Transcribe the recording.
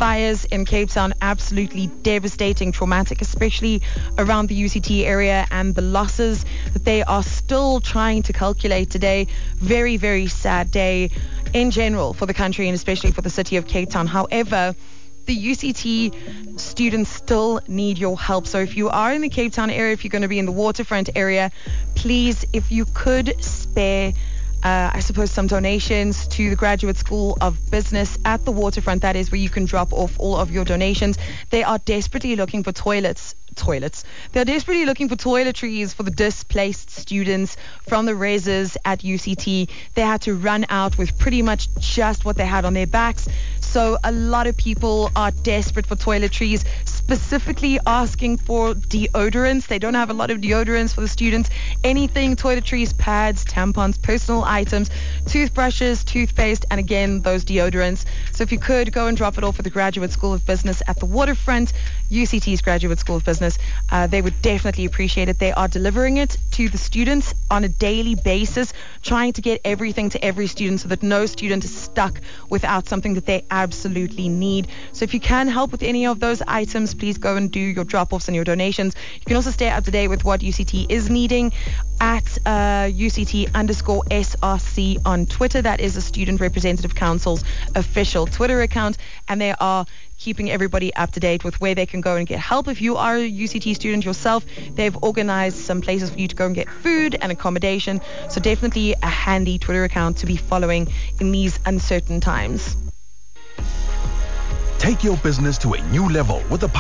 fires in Cape Town, absolutely devastating, traumatic, especially around the UCT area, and the losses that they are still trying to calculate today. Very, very sad day in general for the country and especially for the city of Cape Town. However, the UCT students still need your help. So if you are in the Cape Town area, if you're going to be in the waterfront area, please, if you could spare I suppose some donations to the Graduate School of Business at the waterfront. That is where you can drop off all of your donations. They are desperately looking for toilets. They're desperately looking for toiletries for the displaced students from the reses at UCT. They had to run out with pretty much just what they had on their backs. So a lot of people are desperate for toiletries, specifically asking for deodorants. They don't have a lot of deodorants for the students. Anything, toiletries, pads, tampons, personal items, toothbrushes, toothpaste, and again, those deodorants. So if you could go and drop it off at the Graduate School of Business at the waterfront, UCT's Graduate School of Business, they would definitely appreciate it. They are delivering it to the students on a daily basis, trying to get everything to every student so that no student is stuck without something that they absolutely need. So if you can help with any of those items, please go and do your drop-offs and your donations. You can also stay up to date with what UCT is needing at UCT_SRC on Twitter. That is the Student Representative Council's official Twitter account, and they are keeping everybody up to date with where they can go and get help. If you are a UCT student yourself, they've organized some places for you to go and get food and accommodation. So definitely a handy Twitter account to be following in these uncertain times. Take your business to a new level with the